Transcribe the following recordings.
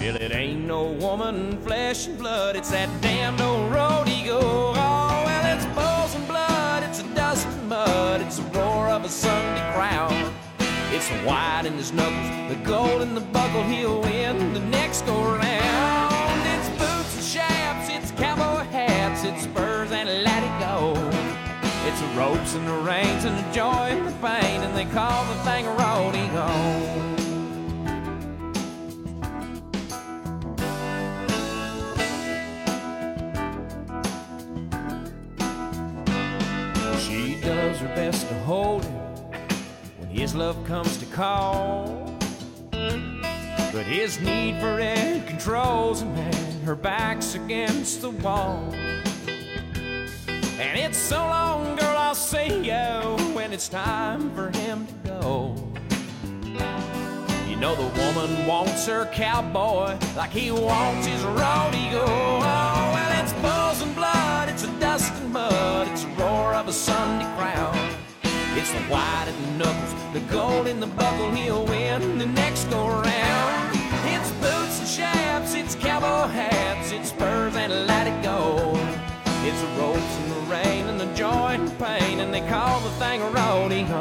Well, it ain't no woman, flesh and blood, it's that damned old rodeo. Oh, well, it's bulls and blood, it's a dust and mud, it's the roar of a Sunday crowd. It's the white in his knuckles, the gold in the buckle, he'll win the next go round. It's boots and chaps, it's cowboy hats, it's spurs and let it go. It's the ropes and the reins and the joy and the pain, and they call the thing a rodeo. She does her best to hold him when his love comes to call, but his need for it controls him and her back's against the wall. And it's so long, girl, I'll see you when it's time for him to go. You know the woman wants her cowboy like he wants his rodeo. Oh, well, it's bulls and blood, it's a dust and mud, it's the roar of a Sunday crowd. It's the white in the knuckles, the gold in the buckle, he'll win the next go round. It's boots and chaps, it's cowboy hats, it's spurs and let it go. It's the ropes and the rain and the joy and the pain, and they call the thing a rodeo.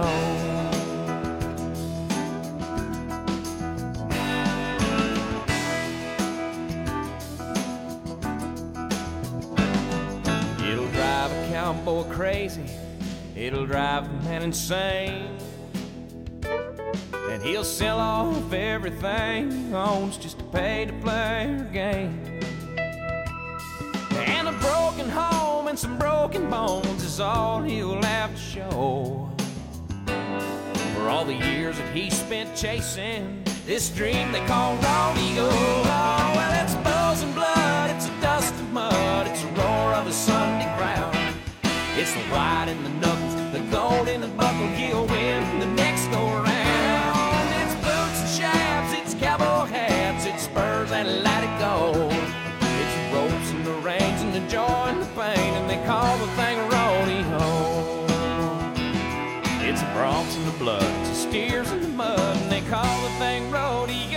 It'll drive a cowboy crazy, it'll drive the man insane, and he'll sell off everything he owns just to pay to play her game. And a broken home and some broken bones is all he'll have to show for all the years that he spent chasing this dream they call rodeo. Oh, well, it's bulls and blood, it's a dust and mud, it's the roar of a Sunday crowd. It's the white in the knuckles, the gold in the buckle, he'll win the next go round. It's boots and chaps, it's cowboy hats, it's spurs and let it go. It's the ropes and the reins and the joy and the pain, and they call the thing a rodeo. It's the broncs and the blood, it's the steers and the mud, and they call the thing rodeo.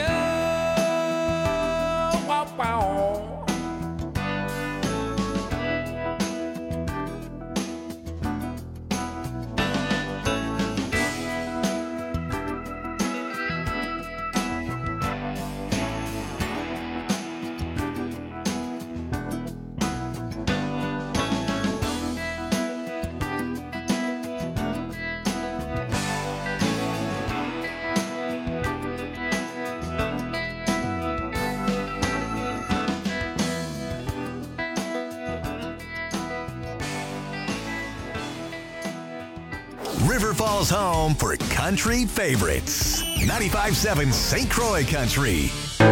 Wow, wow. River Falls home for country favorites. 95.7 St. Croix Country.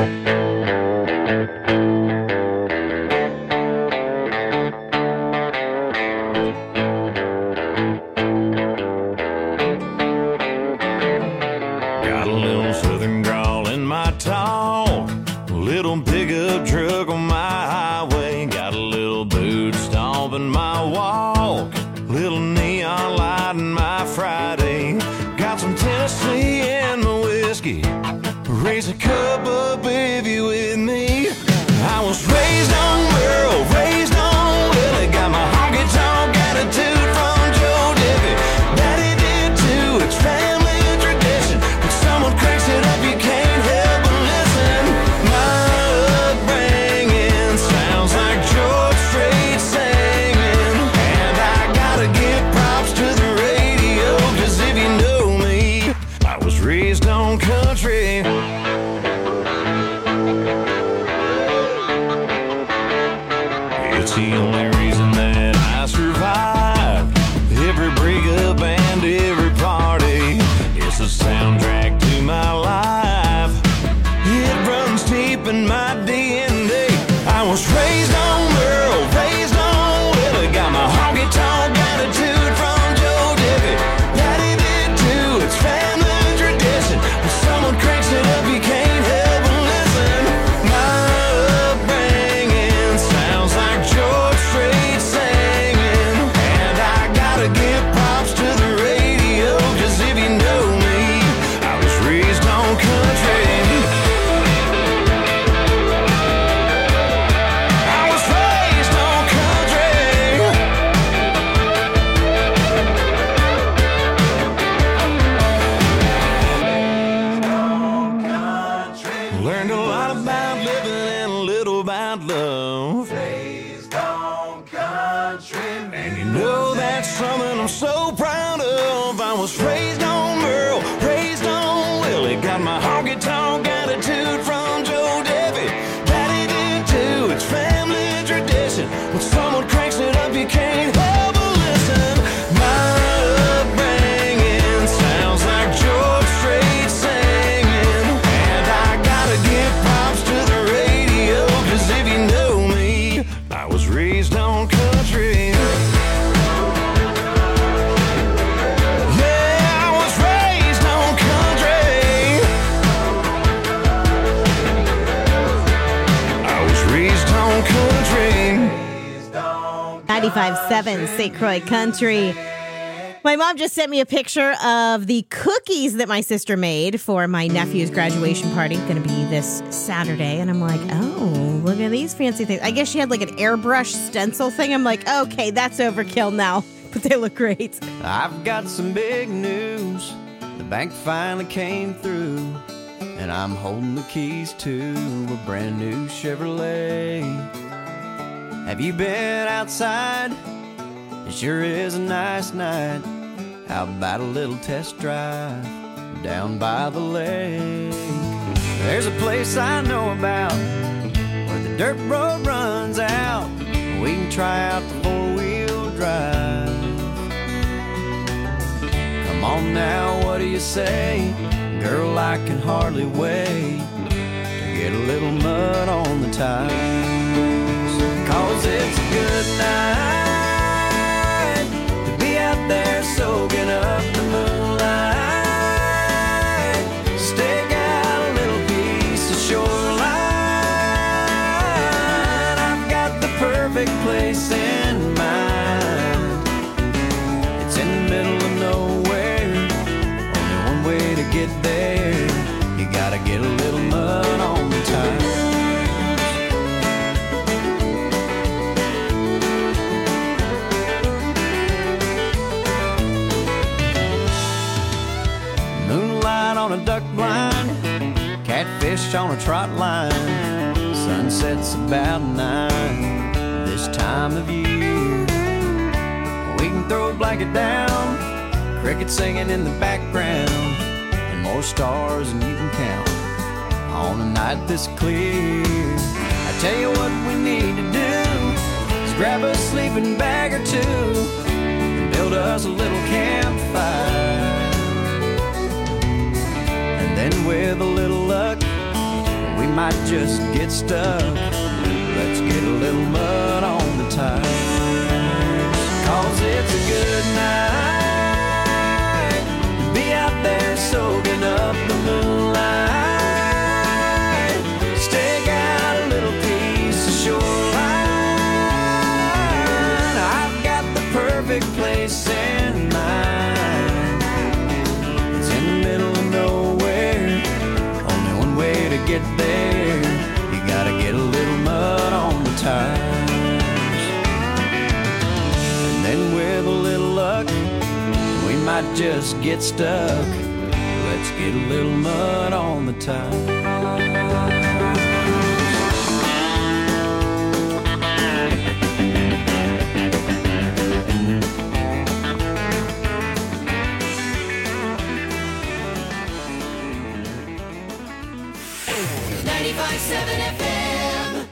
Got a little southern drawl in my talk, a little pickup truck on my highway, got a little boot stomp in my walk, little neon light in my Friday, got some Tennessee in my whiskey, raise a cup up if you with me. I was raised on Merle, raised on Willie, got my honky tonk attitude from Joe Diffie. Daddy did too, it's family tradition. When someone cranks it up, you can't help but listen. My upbringing sounds like George Strait singing, and I gotta give props to the radio, 'cause if you know me, I was raised on country. It's the only reason that I survived every breakup and every party. It's the soundtrack to my life. It runs deep in my DNA. I was raised on Merle, raised on Willie, got my honky tonk attitude from Joe Diffie. Daddy did too, it's family tradition. When someone cranks it up, you can't help but listen. My upbringing sounds like George Strait singing, and I gotta give props to the radio, 'cause if you know me, I was raised on country. lot about living and a little about love. Raised on country music. And you know that's something I'm so proud of. I was raised on Merle, raised on Willie. Got my honky-tonk attitude from Joe Davy. Daddy did too, it's family tradition. When someone cranks it up, you can't help but listen. My upbringing sounds like George Strait singing. And I gotta give props to the radio, 'cause if you know me, I was raised on country. Yeah, I was raised on country. I was raised on country. 95.7 St. Croix Country. My mom just sent me a picture of the cookies that my sister made for my nephew's graduation party. Going to be this Saturday. And I'm like, oh, look at these fancy things. I guess she had like an airbrush stencil thing. I'm like, okay, that's overkill now. But they look great. I've got some big news. The bank finally came through, and I'm holding the keys to a brand new Chevrolet. Have you been outside? It sure is a nice night. How about a little test drive down by the lake? There's a place I know about where the dirt road runs out. We can try out the four-wheel drive. Come on now, what do you say? Girl, I can hardly wait to get a little mud on the tires. 'Cause it's a good night to be out there soaking up the moonlight. Stake out a little piece of shoreline. I've got the perfect place in mind. It's in the middle of nowhere. Only one way to get there. You gotta get a little mud on the tires. On a duck blind, catfish on a trot line. Sunset's about 9 this time of year. We can throw a blanket down, crickets singing in the background, and more stars than you can count on a night this clear. I tell you what we need to do is grab a sleeping bag or two and build us a little campfire. And with a little luck, we might just get stuck. Let's get a little mud on the tires. 'Cause it's a good night to be out there soaking up the moonlight. Stake out a little piece of shoreline. I've got the perfect place in mind. It's in the middle of nowhere. Way to get there, you gotta get a little mud on the tires. And then with a little luck, we might just get stuck. Let's get a little mud on the tires. 95.7 FM.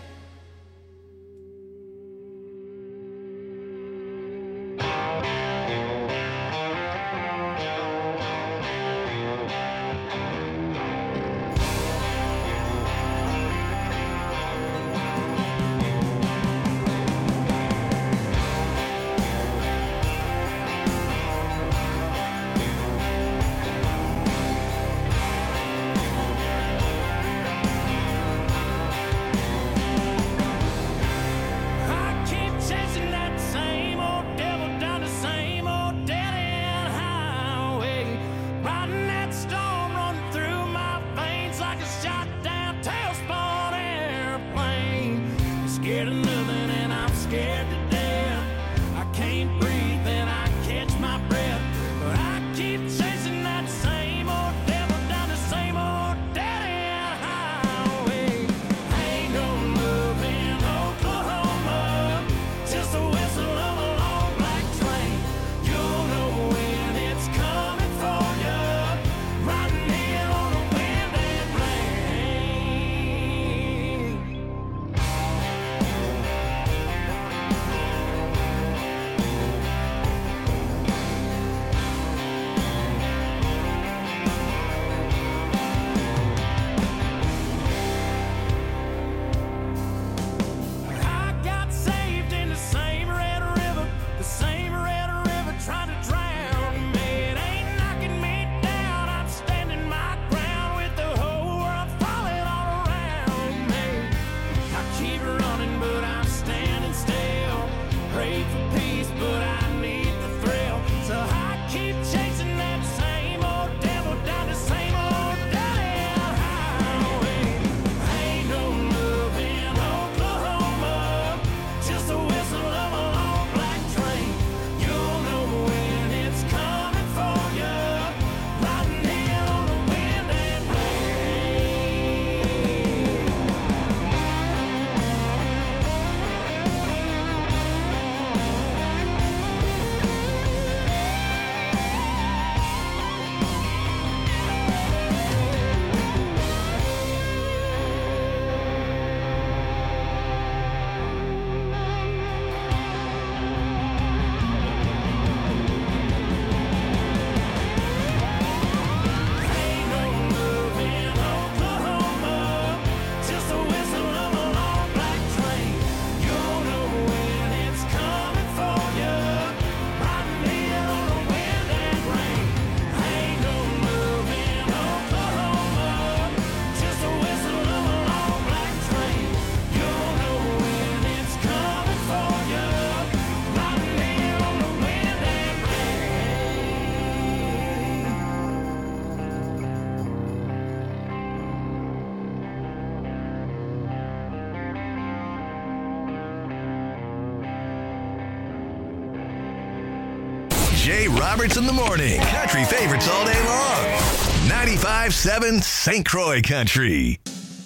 Jay Roberts in the morning. Country favorites all day long. 95.7 St. Croix Country.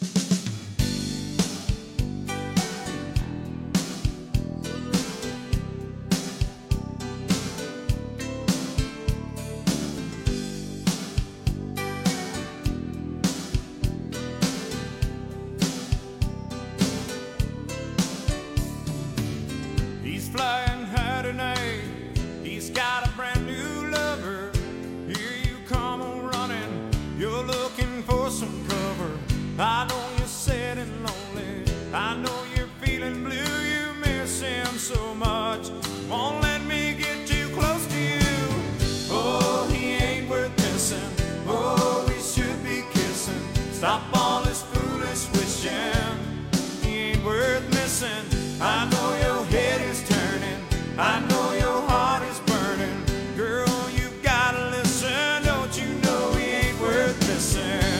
He's flying high tonight. He's got a brand new lover. Here you come running. You're looking for some cover. I know you're sad and lonely. I know you're feeling blue. You miss him so much. Won't let me get too close to you. Oh, he ain't worth missing. Oh, we should be kissing. Stop all this foolish wishing. He ain't worth missing. I know your head is turning. I know your heart is burning. Girl, you gotta listen. Don't you know he ain't worth missing?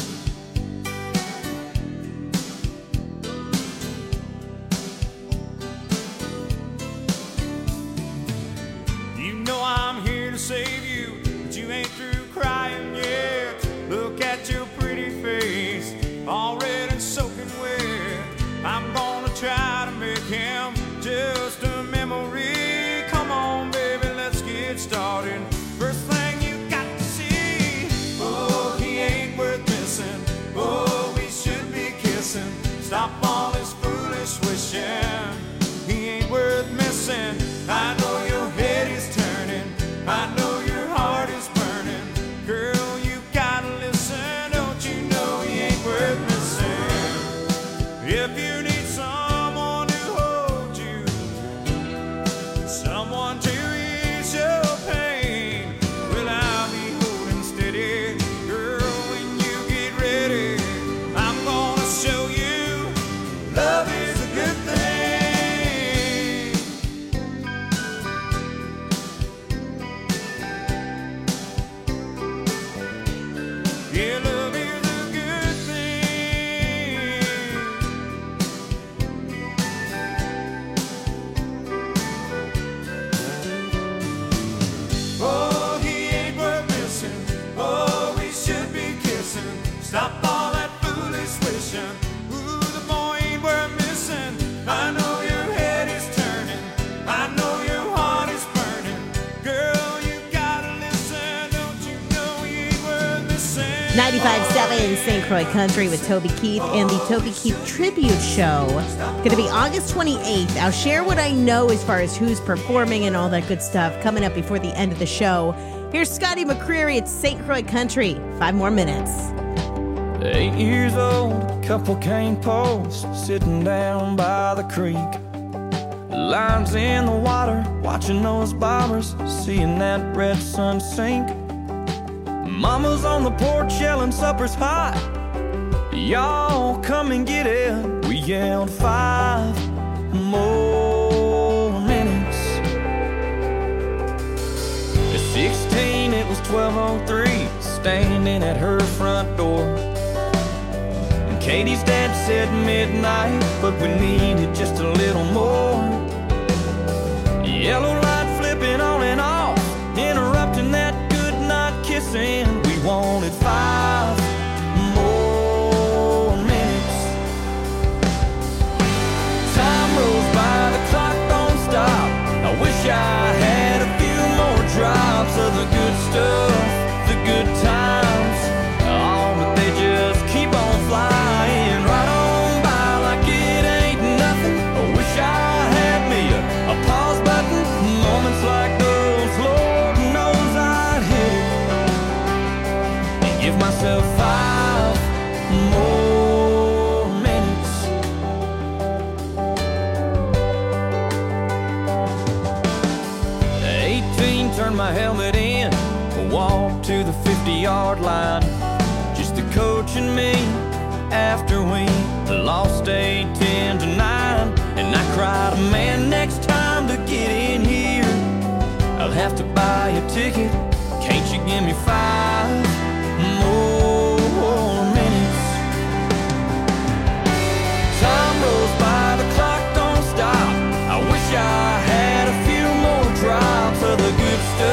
You know I'm here to save you, but you ain't through crying yet. Look at your pretty face, all red and soaking wet. I'm gonna try to make him just a memory. Come on, baby, let's get started. First thing you got to see, oh, he ain't worth missing. Oh, we should be kissing. Stop all this foolish wishing. He ain't worth missing. I know your head is turning. I know your heart is burning. Girl, you gotta listen. Don't you know he ain't worth missing? If you need someone to hold you, someone to ease your pain, well, I'll be holding steady. Girl, when you get ready, I'm gonna show you love is a good thing. Yeah, love is a good thing. Oh, he ain't worth missing. Oh, we should be kissing. Stop all that foolish wishing. Ooh, the boy ain't worth missing. I know your head is turning. I know your heart is burning. Girl, you gotta listen. Don't you know he ain't worth missing? 95.7 St. Croix Country with Toby Keith and the Toby Keith Tribute Show. Going to be August 28th. I'll share what I know as far as who's performing and all that good stuff coming up before the end of the show. Here's Scotty McCreery at St. Croix Country. 5 more minutes. 8 years old, couple cane posts sitting down by the creek. Lines in the water, watching those bobbers, seeing that red sun sink. Mama's on the porch yelling supper's hot. Y'all come and get it. We yelled 5 more minutes. At 16 it was 12:03, standing at her front door. And Katie's dad said midnight, but we needed just a little more. Yellow light flipping on and off, interrupting that good night kissing. We wanted 5 more minutes. Time rolls by, the clock don't stop. I wish I had a few more drops of the good stuff, the good times. Oh, but they just keep on flying right on by like it ain't nothing. I wish I had me a pause button. Moments like those, Lord knows I'd hit it and give myself 5 more minutes. 18, turned my helmet in, walked to the 50-yard line. Just the coach and me after we lost 8-10-9. And I cried, man, next time to get in here, I'll have to buy a ticket. Can't you give me 5 more minutes? Time rolls by, the clock don't stop. I wish I had a few more drops of the good stuff.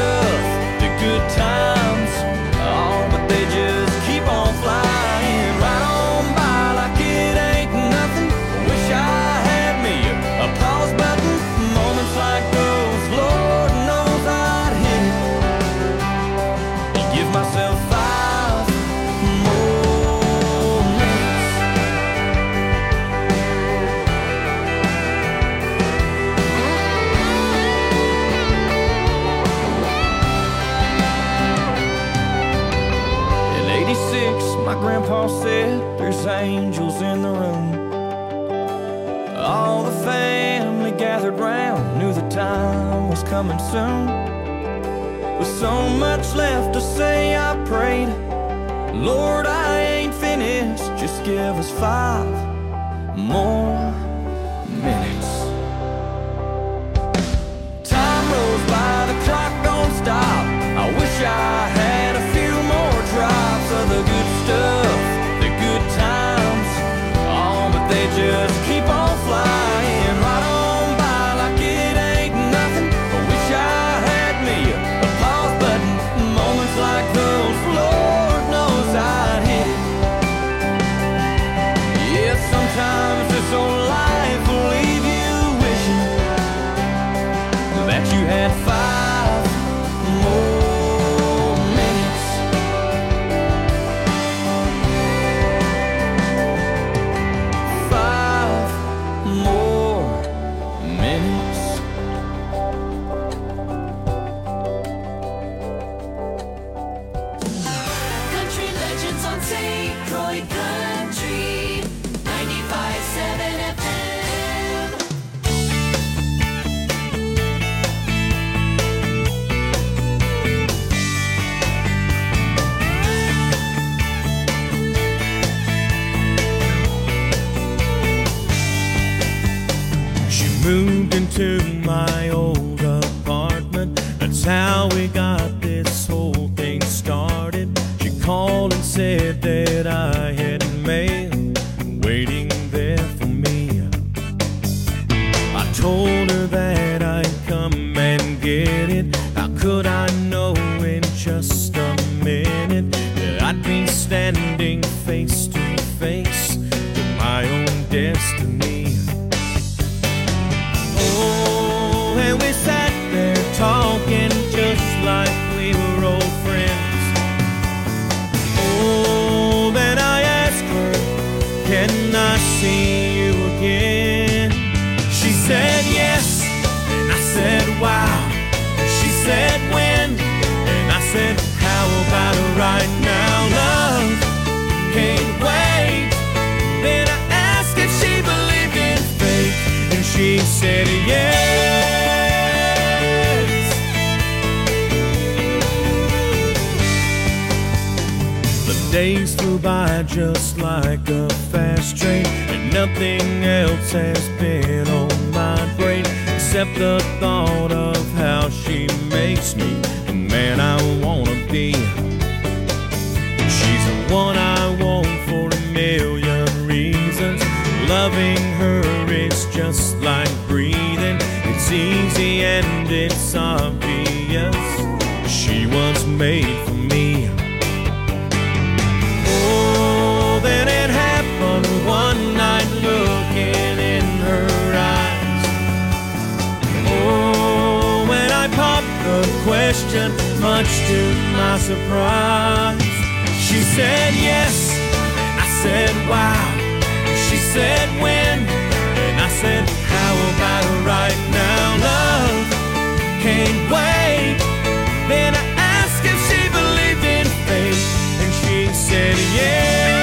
said, there's angels in the room. All the family gathered round, knew the time was coming soon. With so much left to say, I prayed, Lord, I ain't finished, just give us 5 more minutes. Time rolls by, the clock don't stop. I wish I had a few more drops of the good stuff, the good times. Oh, but they just keep on flying right on by like it ain't nothing. I wish I had me a pause button. Moments like those, Lord knows I'd hit it. Yeah, sometimes this old life will leave you wishing that you had 5 more minutes. 5 more minutes. Country legends on St. Croix Country 95.7 FM. She moved into my old apartment. That's how we got this whole thing started. She called and said that I had mail waiting there for me. I told her that I'd come and get it. How could I know in just a minute that I'd be standing face to face with my own destiny? Oh, and we sat there talking just like we were old friends. Oh, then I asked her, can I see you again? She said yes, and I said wow. She said when, and I said how about right now? Love can't wait. Then I asked if she believed in fate, and she said yes. The days flew by just like a fast train, and nothing else has been on my brain except the thought of how she makes me the man I wanna be. She's the one I want for a million reasons. Loving her is just like breathing. It's easy and it's obvious. She was made for me. Oh, then it happened one night looking in her eyes. Oh, when I popped the question, much to my surprise, she said yes, and I said wow. She said when, and I said how about right now? Love can't wait. Then I asked if she believed in fate, and she said yes.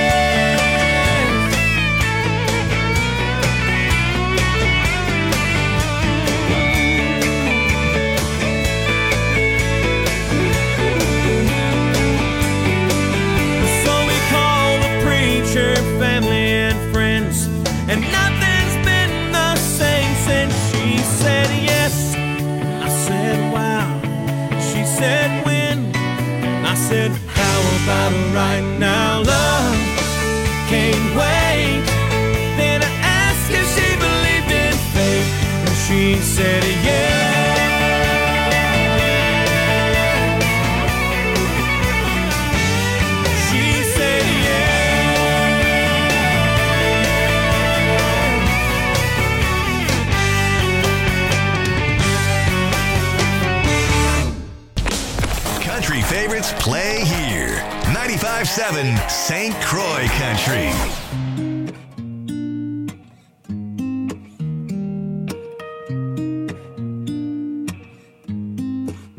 So we called the preacher, family and friends, and nothing's been the same since. She said yes, I said wow. She said when, I said how about right now? Love can't wait. Then I asked if she believed in fate, and she said yes. She said Country favorites play here. 95.7 St. Croix Country.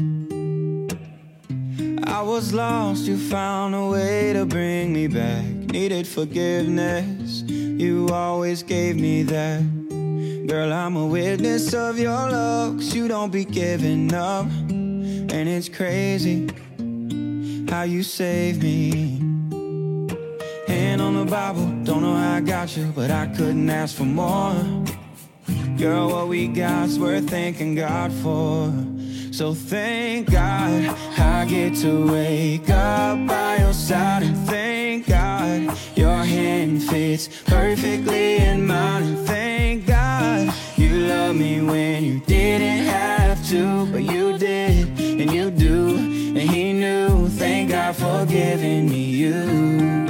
I was lost, you found a way to bring me back. needed forgiveness. You always gave me that. Girl, I'm a witness of your love, 'cause you don't be giving up. And it's crazy how you saved me. Hand on the Bible, don't know how I got you, but I couldn't ask for more. Girl, what we got's worth thanking God for. So thank God I get to wake up by your side, and thank God your hand fits perfectly in mine, and thank God you love me when you didn't have to, but you did, and you do, and he knew. Thank God for giving me you.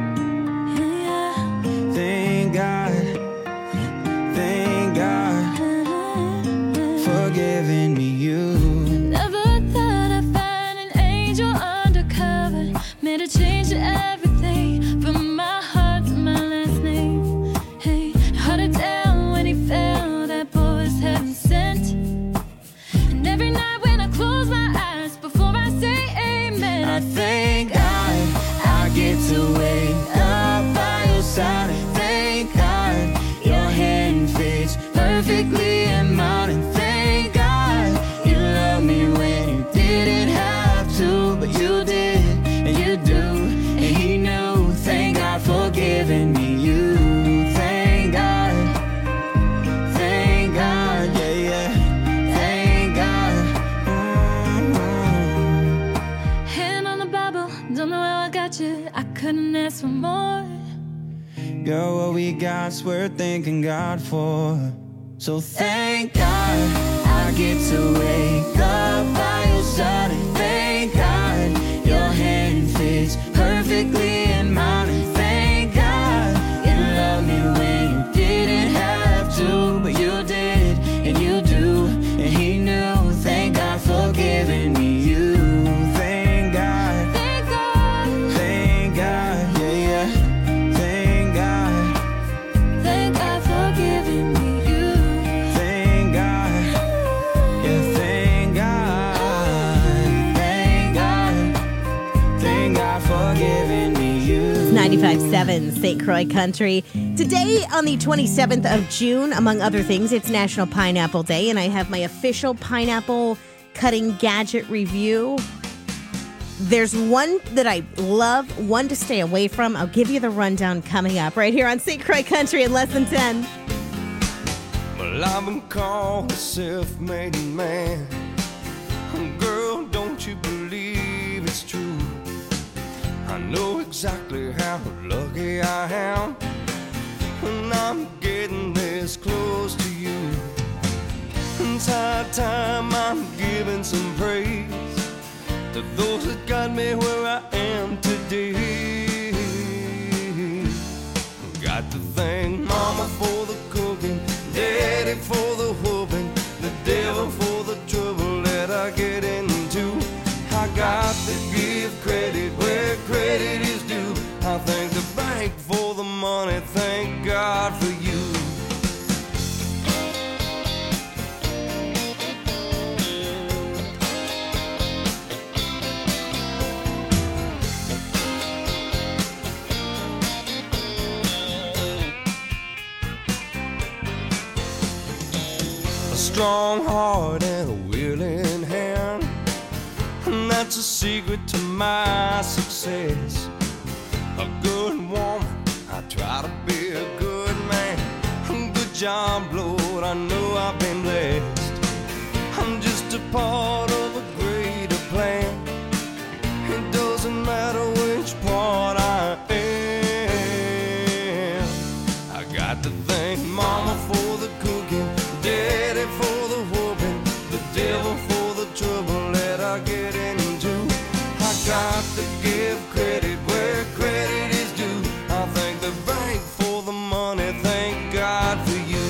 Thank God, thank God for giving me you. Never thought I'd find an angel undercover, made a change to everything from my heart to my last name. Hey, held it down when he fell, that boy was heaven sent. And every night when I close my eyes before I say amen, I thank God I get to wake up by your side, and thank God your hand fits perfectly in mine, and thank God you love me when you didn't have to, but you did, and you do, and he knew. Thank God for giving me you. Thank God, yeah, yeah. Thank God. hand on the Bible, don't know how I got you, I couldn't ask for more. Girl, what we got's worth thanking God for. So thank God I get to wake up by your side, and thank God your hand fits perfectly in mine, and thank God you love me when you didn't have to, but you did, and you do, and he knew. Thank God for giving me you. Thank God, Thank God, thank God, yeah, yeah. Thank God, thank God for giving me you. thank God, yeah, thank God, thank God, thank God for giving me you. 95.7 St. Croix Country. Today, on the 27th of June, among other things, it's National Pineapple Day, and I have my official pineapple cutting gadget review. There's one that I love, one to stay away from. I'll give you the rundown coming up right here on St. Croix Country in less than 10. Well, I've been called a self-made man. Girl, don't you believe it's true? I know exactly how lucky I am when I'm getting this close to you. It's high time I'm giving some praise to those that got me where I am today. Got to thank Mama for the cooking, Daddy for the whooping, the devil for the trouble that I get into. I got to give credit where credit is due. I thank the bank for the money, thank God for you. A strong heart and a willing hand, and that's a secret to my success. A good woman, I try to be a good man. Good job, Lord, I know I've been blessed. I'm just a part of a greater plan. It doesn't matter which part I am. I got to thank Mama for the cooking, Daddy for the whooping, the devil for the trouble that I get into. I got to give credit where credit is due. I thank the bank for the money, thank God for you.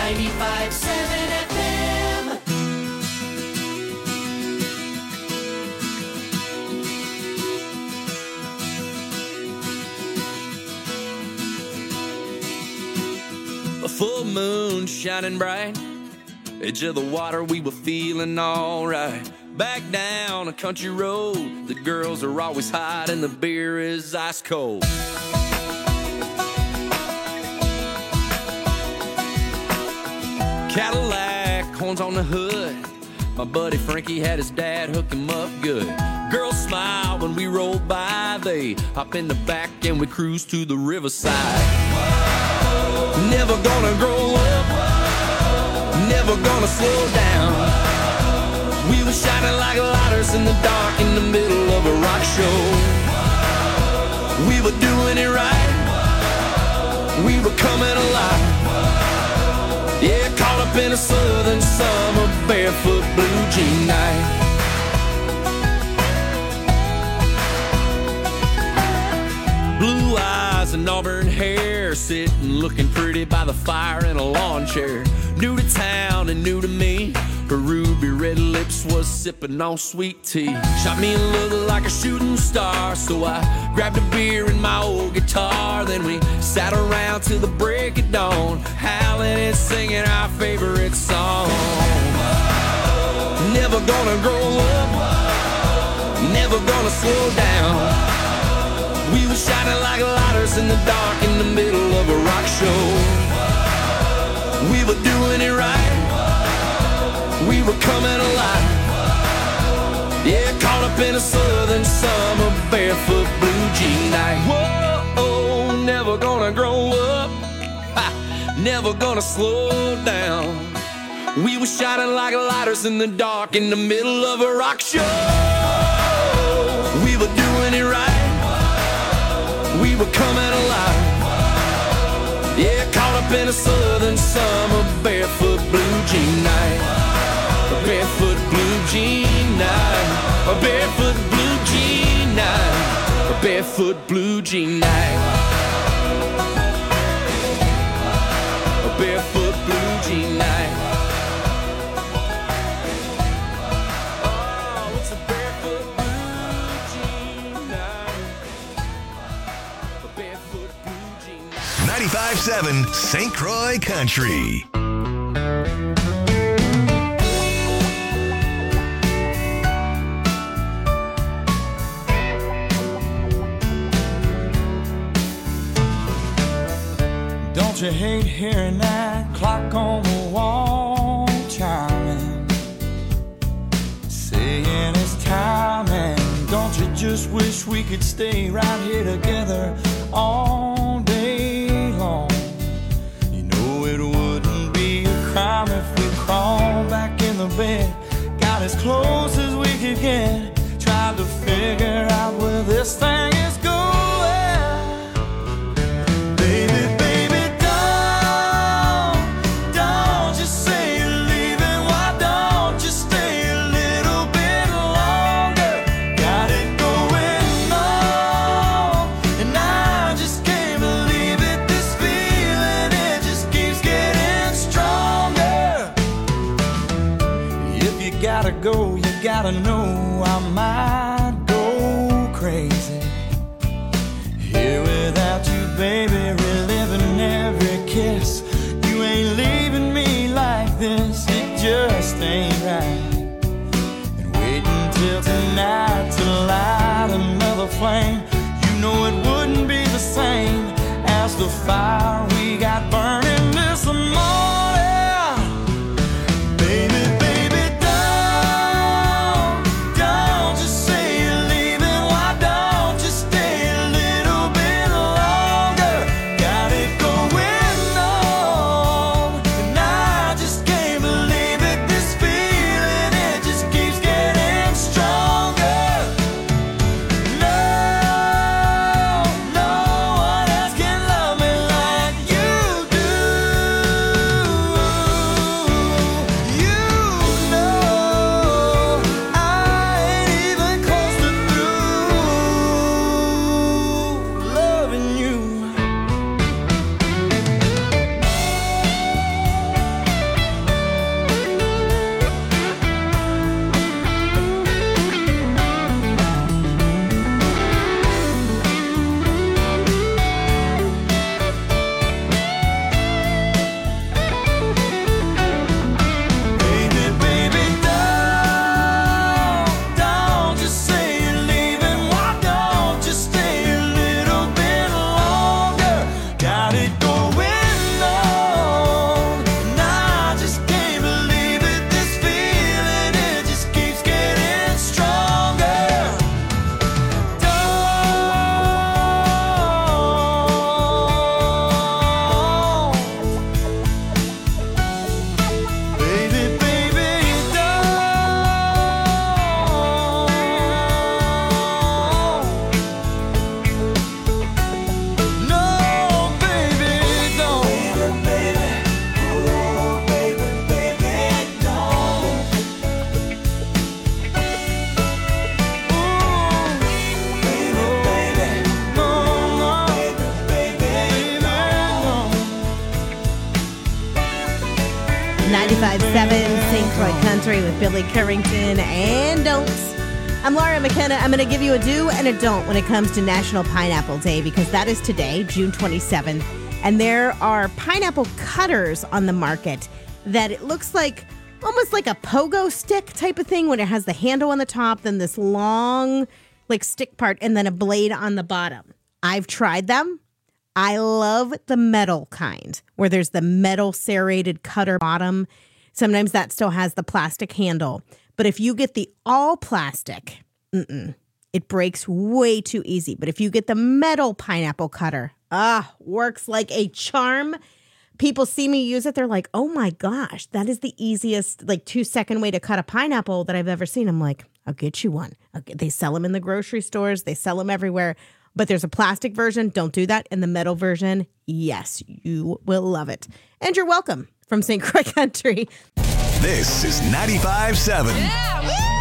95.7 FM. A full moon shining bright, edge of the water, we were feeling alright. Back down a country road, the girls are always hot and the beer is ice cold. Cadillac, horns on the hood, my buddy Frankie had his dad hook him up good. Girls smile when we roll by, they hop in the back and we cruise to the riverside. Never gonna grow up, never gonna slow down. We were shining like lighters in the dark in the middle of a rock show. We were doing it right, we were coming alive. Yeah, caught up in a southern summer barefoot blue jean night. Blue eyes and auburn hair, sitting looking pretty by the fire in a lawn chair. New to town and new to me, her ruby red lips was sipping on sweet tea. Shot me a look like a shooting star, so I grabbed a beer and my old guitar. Then we sat around till the break of dawn, howling and singing our favorite song. Never gonna grow up, never gonna slow down. We were shining like lighters in the dark in the middle of a rock show. We were doing it right, we were coming alive. Yeah, caught up in a southern summer barefoot blue jean night. Whoa, never gonna grow up, ha, never gonna slow down. We were shining like lighters in the dark in the middle of a rock show. We were doing it right, we were coming alive. Yeah, caught up in a southern summer barefoot blue jean night. A barefoot blue jean night. A barefoot blue jean night. A barefoot blue jean night. A barefoot blue jean night. Oh, it's a barefoot blue jean night. A barefoot blue jean night. 95.7 St. Croix Country. Don't you hate hearing that clock on the wall chiming, saying it's time? And don't you just wish we could stay right here together all day long? You know it wouldn't be a crime if we crawled back in the bed, got as close as we could get, tried to figure out where this thing is going. Go, you gotta know I might go crazy here without you, baby, reliving every kiss. You ain't leaving me like this, it just ain't right. And waiting till tonight to light another flame, you know it wouldn't be the same as the fire we got burning this morning. Like 95.7 St. Croix Country with Billy Currington and Don'ts. I'm Laura McKenna. I'm going to give you a do and a don't when it comes to National Pineapple Day because that is today, June 27th. And there are pineapple cutters on the market that it looks like almost like a pogo stick type of thing when it has the handle on the top, then this long like stick part, and then a blade on the bottom. I've tried them. I love the metal kind where there's the metal serrated cutter bottom. Sometimes that still has the plastic handle. But if you get the all plastic, it breaks way too easy. But if you get the metal pineapple cutter, works like a charm. People see me use it. They're like, oh my gosh, that is the easiest, like 2-second way to cut a pineapple that I've ever seen. I'm like, I'll get you one. They sell them in the grocery stores. They sell them everywhere. But there's a plastic version. Don't do that. And the metal version, yes, you will love it. And you're welcome from St. Croix Country. This is 95.7.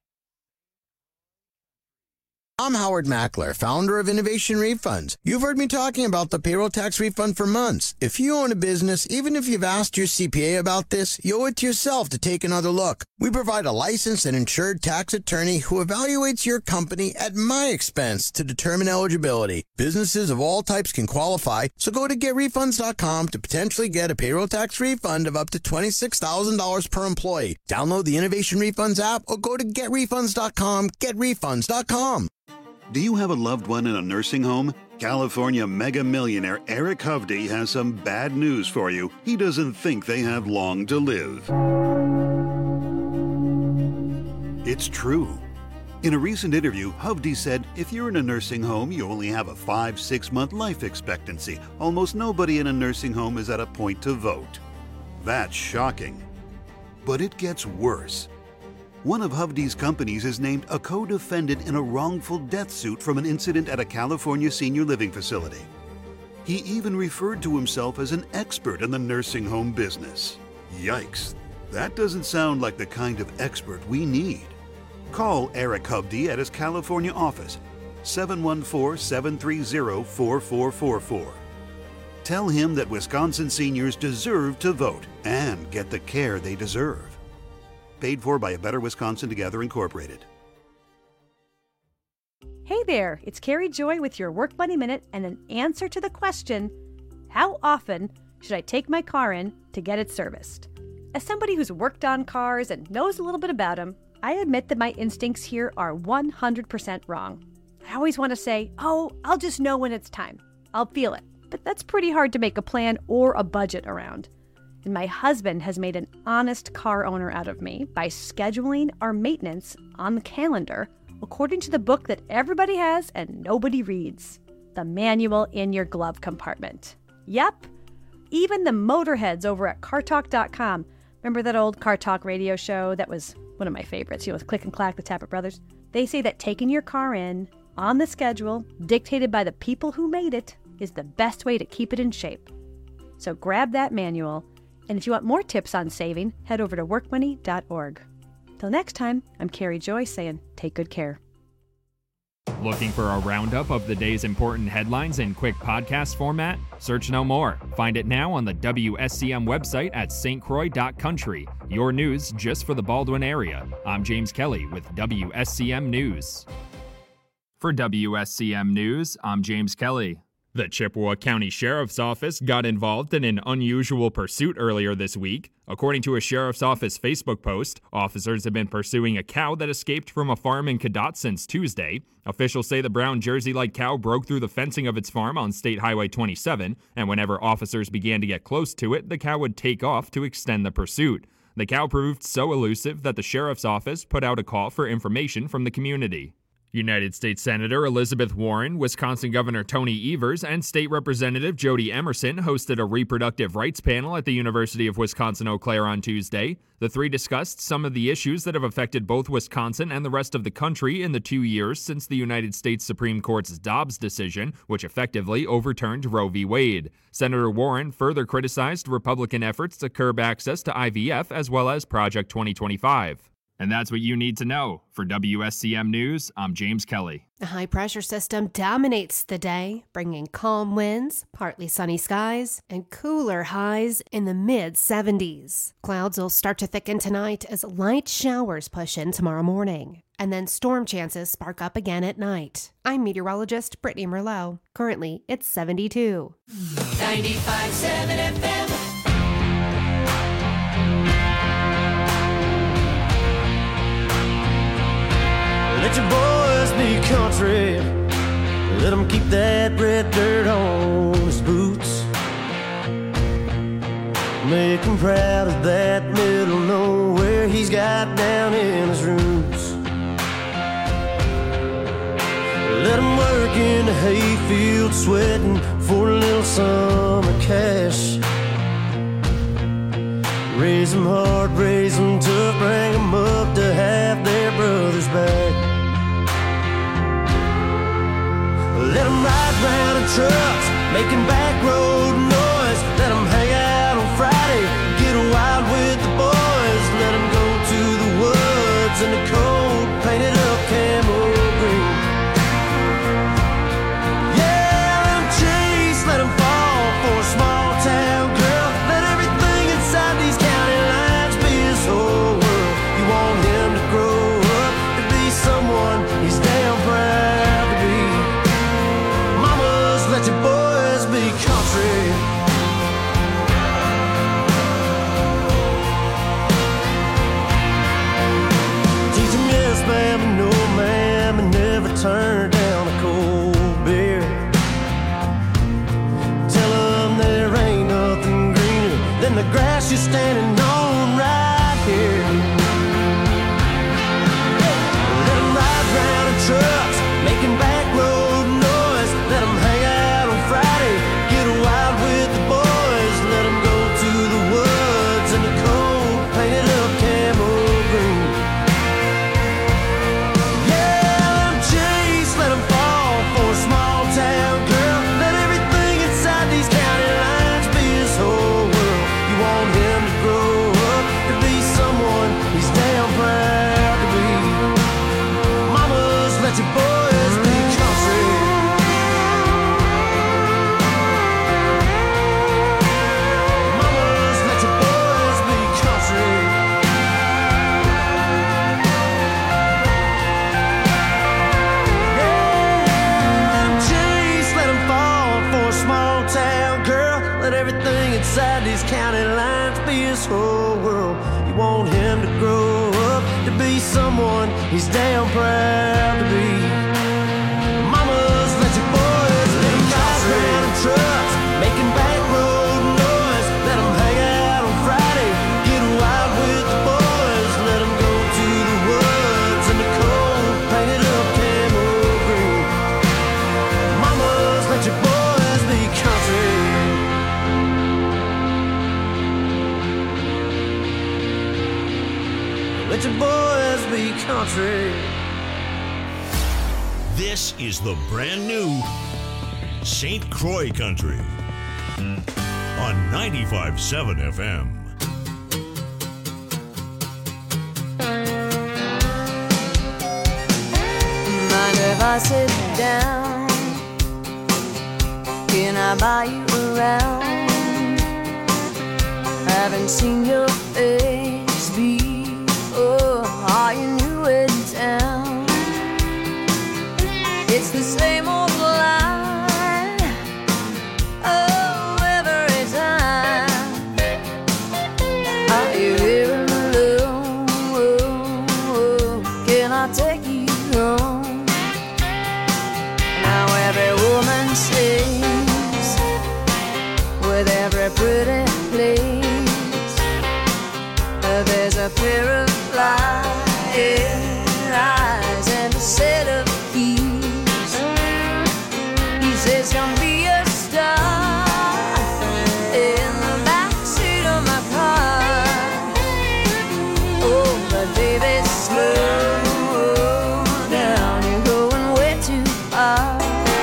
I'm Howard Mackler, founder of Innovation Refunds. You've heard me talking about the payroll tax refund for months. If you own a business, even if you've asked your CPA about this, you owe it to yourself to take another look. We provide a licensed and insured tax attorney who evaluates your company at my expense to determine eligibility. Businesses of all types can qualify, so go to getrefunds.com to potentially get a payroll tax refund of up to $26,000 per employee. Download the Innovation Refunds app or go to getrefunds.com, getrefunds.com. Do you have a loved one in a nursing home? California mega millionaire Eric Hovde has some bad news for you. He doesn't think they have long to live. It's true. In a recent interview, Hovde said, if you're in a nursing home, you only have a 5-6 month life expectancy. Almost nobody in a nursing home is at a point to vote. That's shocking. But it gets worse. One of Hovde's companies is named a co-defendant in a wrongful death suit from an incident at a California senior living facility. He even referred to himself as an expert in the nursing home business. Yikes, that doesn't sound like the kind of expert we need. Call Eric Hovde at his California office, 714-730-4444. Tell him that Wisconsin seniors deserve to vote and get the care they deserve. Paid for by A Better Wisconsin Together Incorporated. Hey there, it's Carrie Joy with your Work Money Minute and an answer to the question, how often should I take my car in to get it serviced? As somebody who's worked on cars and knows a little bit about them, I admit that my instincts here are 100% wrong. I always want to say, oh, I'll just know when it's time. I'll feel it. But that's pretty hard to make a plan or a budget around. And my husband has made an honest car owner out of me by scheduling our maintenance on the calendar according to the book that everybody has and nobody reads, the manual in your glove compartment. Yep, even the motorheads over at cartalk.com. Remember that old Car Talk radio show that was one of my favorites, with Click and Clack, the Tappet Brothers? They say that taking your car in on the schedule, dictated by the people who made it, is the best way to keep it in shape. So grab that manual. And if you want more tips on saving, head over to workmoney.org. Till next time, I'm Carrie Joy saying, take good care. Looking for a roundup of the day's important headlines in quick podcast format? Search no more. Find it now on the WSCM website at stcroix.country. Your news just for the Baldwin area. I'm James Kelly with WSCM News. For WSCM News, I'm James Kelly. The Chippewa County Sheriff's Office got involved in an unusual pursuit earlier this week. According to a Sheriff's Office Facebook post, officers have been pursuing a cow that escaped from a farm in Cadott since Tuesday. Officials say the brown Jersey-like cow broke through the fencing of its farm on State Highway 27, and whenever officers began to get close to it, the cow would take off to extend the pursuit. The cow proved so elusive that the Sheriff's Office put out a call for information from the community. United States Senator Elizabeth Warren, Wisconsin Governor Tony Evers, and State Representative Jody Emerson hosted a reproductive rights panel at the University of Wisconsin-Eau Claire on Tuesday. The three discussed some of the issues that have affected both Wisconsin and the rest of the country in the 2 years since the United States Supreme Court's Dobbs decision, which effectively overturned Roe v. Wade. Senator Warren further criticized Republican efforts to curb access to IVF as well as Project 2025. And that's what you need to know. For WSCM News, I'm James Kelly. A high-pressure system dominates the day, bringing calm winds, partly sunny skies, and cooler highs in the mid-70s. Clouds will start to thicken tonight as light showers push in tomorrow morning. And then storm chances spark up again at night. I'm meteorologist Brittany Merlot. Currently, it's 72. 95.7 FM. Let your boys be country. Let them keep that red dirt on his boots. Make him proud of that middle nowhere he's got down in his roots. Let him work in the hayfield sweating for a little summer cash. Raise them hard, raise them tough, bring them up to have their brothers back. Let them ride round in trucks, making back road noise. Let them hang out on Friday, get wild with the boys. Let them go to the woods in the cold, painted up camel green. Yeah, let them chase, let them fall for a small town girl. Let everything inside these county lines be his whole world. You want him to grow up to be someone he's damn proud to be. Let your boys be country. Teach them yes, ma'am, and no, ma'am, and never turn down a cold beer. Tell them there ain't nothing greener than the grass you're standing on right here. Let them ride round in trucks, making back road noise. Let them hang out on Friday, get wild with the boys. Let them go to the woods in the cold, painted up camel green. Yeah, let them chase, let them fall for a small town girl. Let everything inside these county lines be his whole world. You want him to grow up to be someone he's damn proud to be. Mamas, let your boys be country. Mamas, let your boys be country. Yeah, chase, let them fall for a small town girl. Let everything inside these county lines be his whole world. You want him to grow up to be someone he's damn proud to be. Mamas, let your boys be country. Round in trucks, making back road noise. Let them hang out on Friday, get wild with the boys. Let them go to the woods in the cold, painted up camel green. Mamas, let your boys be country. Let your boys be country. This is the brand new St. Croix Country on 95.7 FM. Mind if I sit down? Can I buy you around? Haven't seen your face before. Are you new in town? It's the same old line. Oh, every time. Are you here alone? Can I take you home? Now every woman sings with every pretty place. There's a pair of flying eyes and a set of keys. He says, come be a star in the backseat of my car. Oh, but baby, slow down, you're going way too far.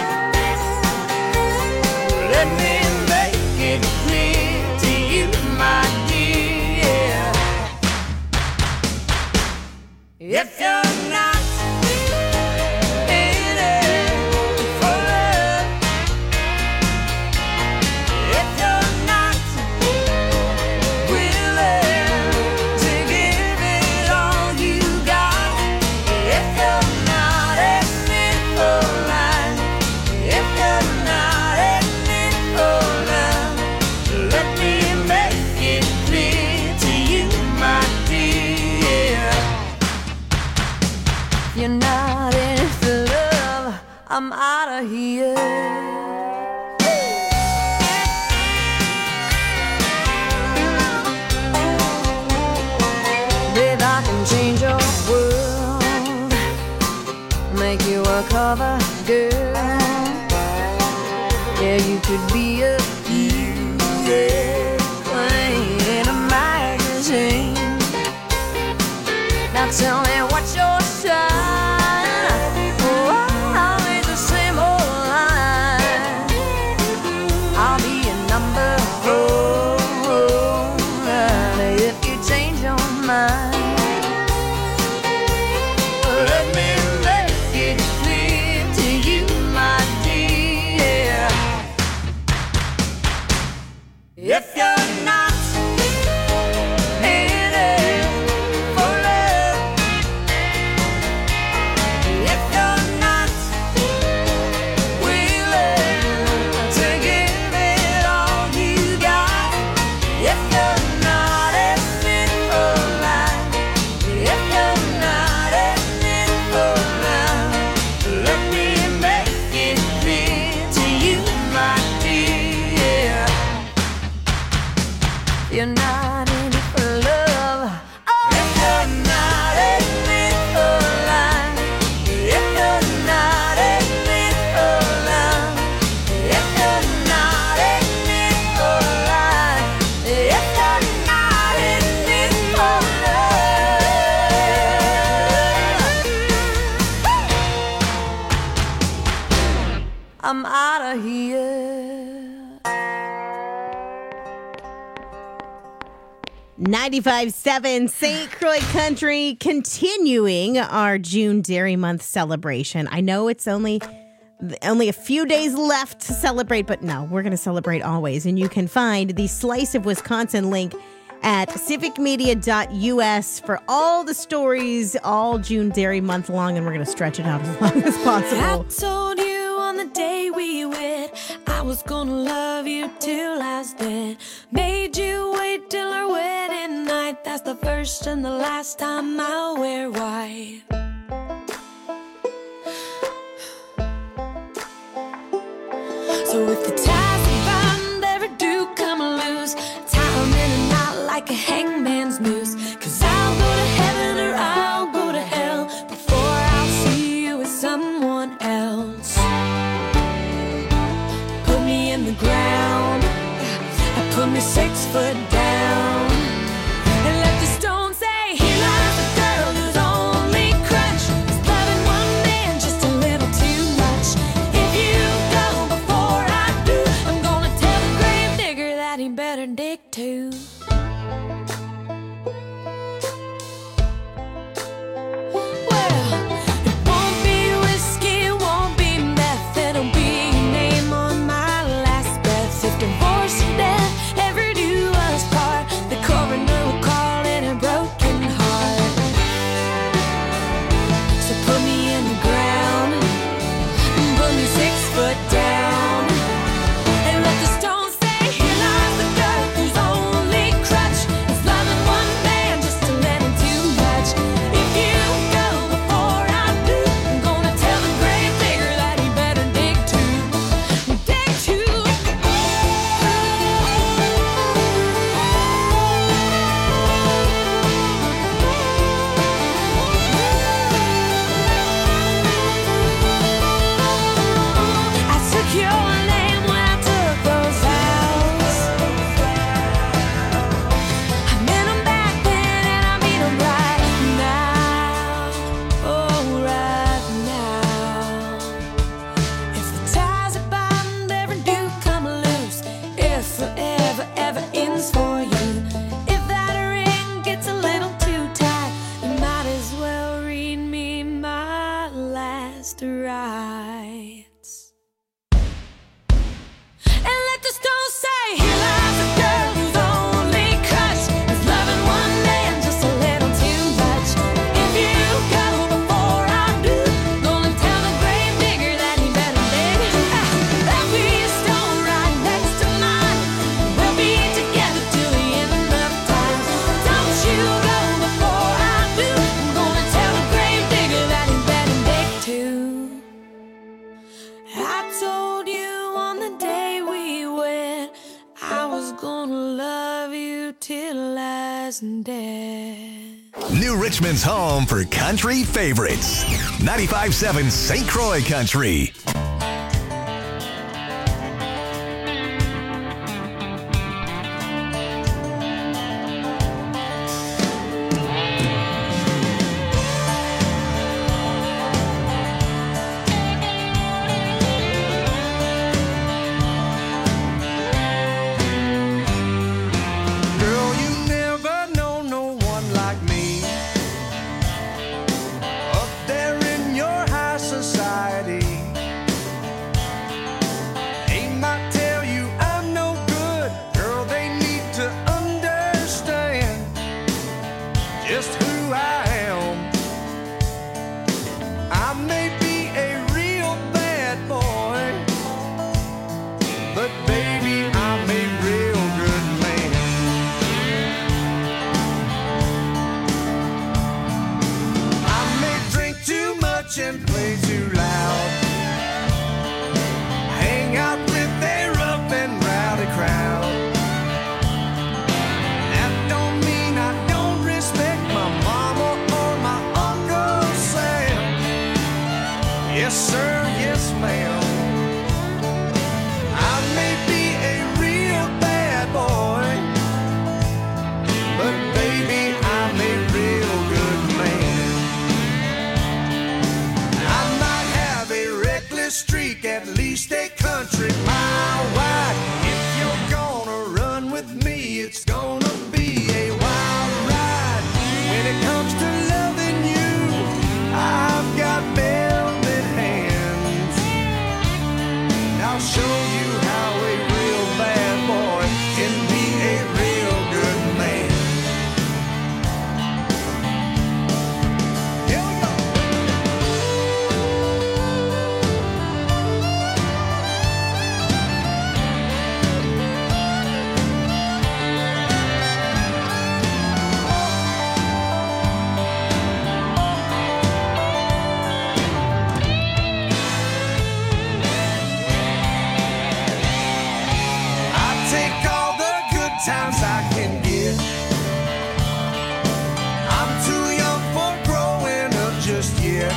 Let me make it clear to you, my dear. you're not in it for love, I'm out of here. Babe, I can change your world, make you a cover girl. Yeah, you could be a queen in a magazine. Now tell me what's your sign? Oh, I'll be the same old line. I'll be a number 4 if you change your mind. Let me make it clear to you, my dear. If you're not in it for love, if you're not willing to give it all you got, if you're not in it for life, if you're not in it for love, let me make it clear to you, my dear. You're not in it for love. If you're not in it for life, if you're not in it for love, if you're not in it for life, if you're not in it for love, I'm out of here. 95.7 St. Croix Country, continuing our June Dairy Month celebration. I know it's only a few days left to celebrate, but no, we're going to celebrate always. And you can find the Slice of Wisconsin link at civicmedia.us for all the stories all June Dairy Month long, and we're going to stretch it out as long as possible. I told you on the day we wed I was gonna love you till I was dead. Made you wait till our wedding night. That's the first and the last time I'll wear white. So if the ties of bond ever do come loose, tie 'em in a knot like a hangman's noose. 'Cause I'll go to heaven or I'll go to hell before I'll see you with someone else. Put me in the ground, put me 6 foot down, and let the stone say, here lies the girl whose only crutch is loving one man just a little too much. If you go before I do, I'm gonna tell the grave digger that he better dig too. Well, it won't be whiskey, it won't be meth, it'll be your name on my last breath. If divorce and death ever do us part, the coroner will call it a broken heart. So put me in the ground, and put me 6 foot down, and let the stone say, here lies the girl whose only crutch is loving one man just a little too much. If you go before I do, I'm gonna tell the grave digger that he better dig too. Dig too. I took your name when I took those vows. I meant 'em back then and I mean 'em right now. Oh, right now. If the ties of bond ever do come loose, if forever ever ends for you, if that ring gets a little too tight, you might as well read me my last rites. And let the stone say, here lies a girl whose only crutch is loving one man just a little too much. If you go before I do, gonna tell the grave digger that he better dig. There'll be a stone right next to mine. We'll be together till the end of time. Don't you go before I do, I'm gonna tell the grave digger that he better wasn't dead. New Richmond's home for country favorites. 95.7 St. Croix Country. And play too loud. Hang out with a rough and rowdy crowd. That don't mean I don't respect my mama or my Uncle Sam. Yes sir, yes ma'am. I may be a real bad boy, but baby I'm a real good man. Streak, at least a country mile wide. If you're gonna run with me, it's gonna be a wild ride. When it comes to loving you, I've got velvet hands. I'll show you how a real bad boy can be a real good man. Here we go. Times I can get. I'm too young for growing up just yet.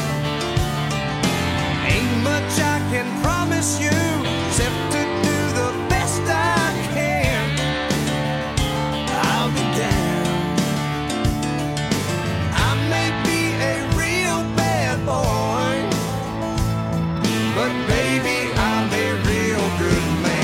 Ain't much I can promise you except to do the best I can. I'll be down. I may be a real bad boy, but baby I'm a real good man.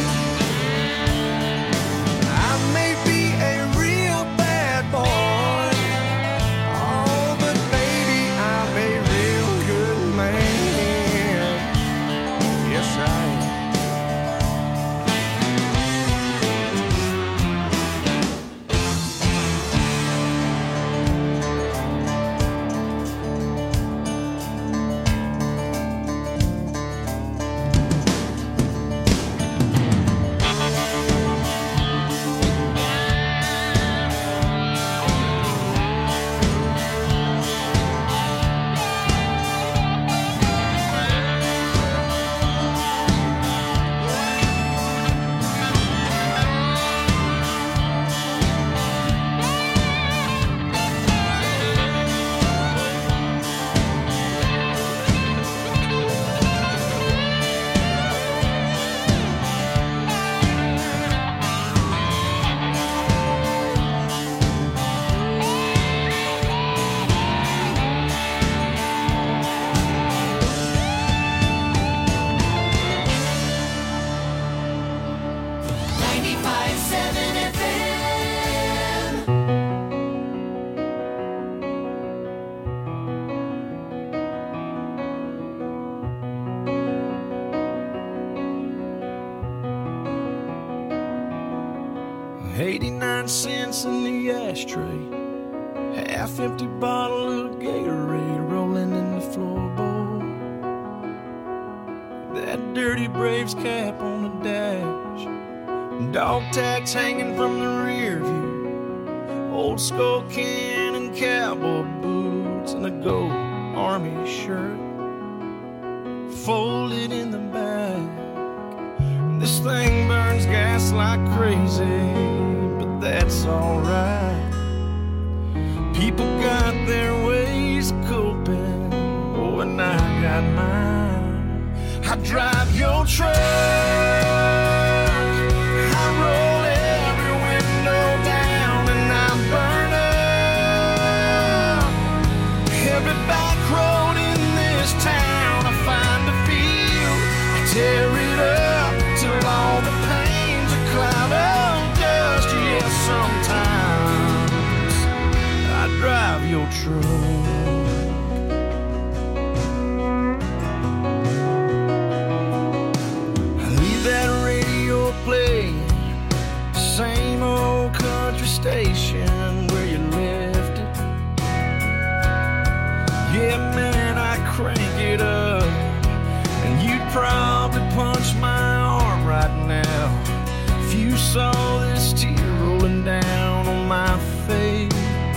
$0.89 in the ashtray, half-empty bottle of Gatorade rolling in the floorboard. That dirty Braves cap on the dash, dog tags hanging from the rear view, old skull can and cowboy boots, and a gold army shirt folded in the back. This thing burns gas like crazy, but that's alright. People got their ways of coping, oh, and I got mine. I drive your truck, I roll every window down, and I burn up every back road in this town. I find a field, I tear it up till all the pain's a cloud of dust. Yeah, sometimes I drive your truck. I leave that radio playing, same old country station where you left it. Yeah, man, I crank it up, and you'd probably punch my arm right now if you saw this tear rolling down on my face.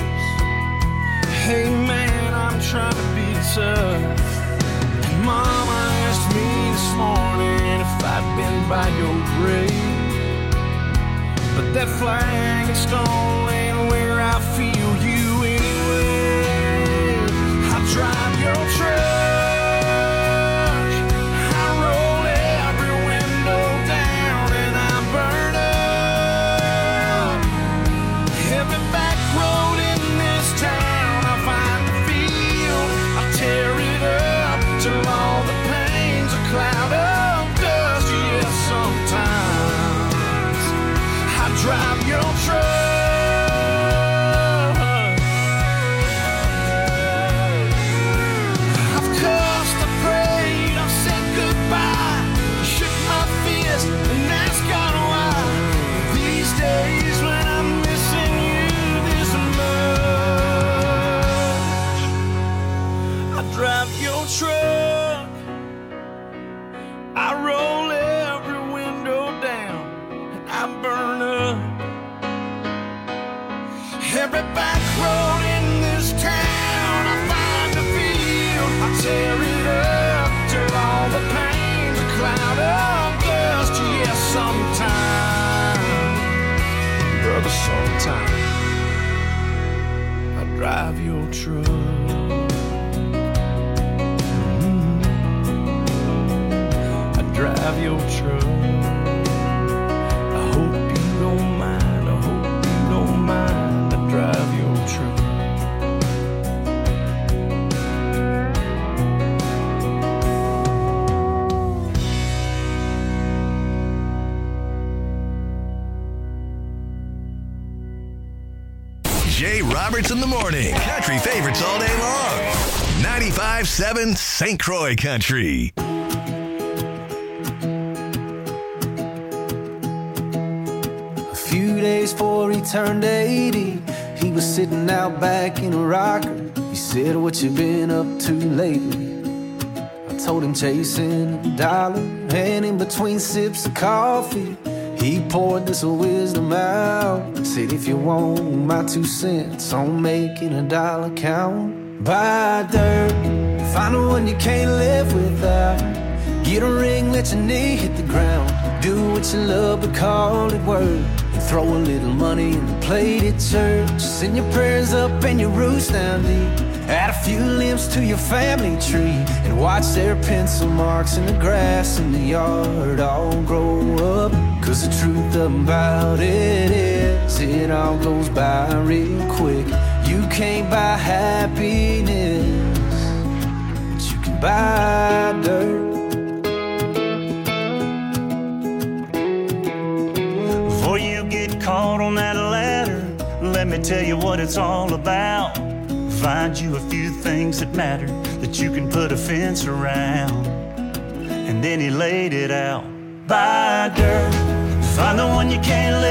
Hey man, I'm trying to be tough, and Mama asked me this morning if I'd been by your grave, but that flag and stone ain't where I feel you anyway. I drive your truck, drive your truck. I've cussed, I prayed, I've said goodbye, shook my fist and asked God why. These days when I'm missing you this much, I drive your truck, I roll every window down, and I burn up every back road in this town. I find a field, I tear it up till all the pain's a cloud of dust. Yeah, sometime, brother, sometime I drive your truck. I drive your truck. I hope you don't mind, I hope you don't mind. I drive your truck. Jay Roberts in the morning. Country favorites all day long. 95.7 St. Croix Country. A few days before he turned 80, he was sitting out back in a rocker. He said, "What you been up to lately?" I told him chasing a dollar, and in between sips of coffee, he poured this wisdom out. Said, "If you want my 2 cents on making a dollar count, buy dirt, find the one you can't live without. Get a ring, let your knee hit the ground. Do what you love, but call it work. And throw a little money in the plate at church. Send your prayers up and your roots down deep. Add a few limbs to your family tree, and watch their pencil marks in the grass in the yard all grow up. Cause the truth about it is, it all goes by real quick. You can't buy happiness, but you can buy dirt." Before you get caught on that ladder, let me tell you what it's all about. Find you a few things that matter, that you can put a fence around. And then he laid it out. Buy dirt, find the one you can't live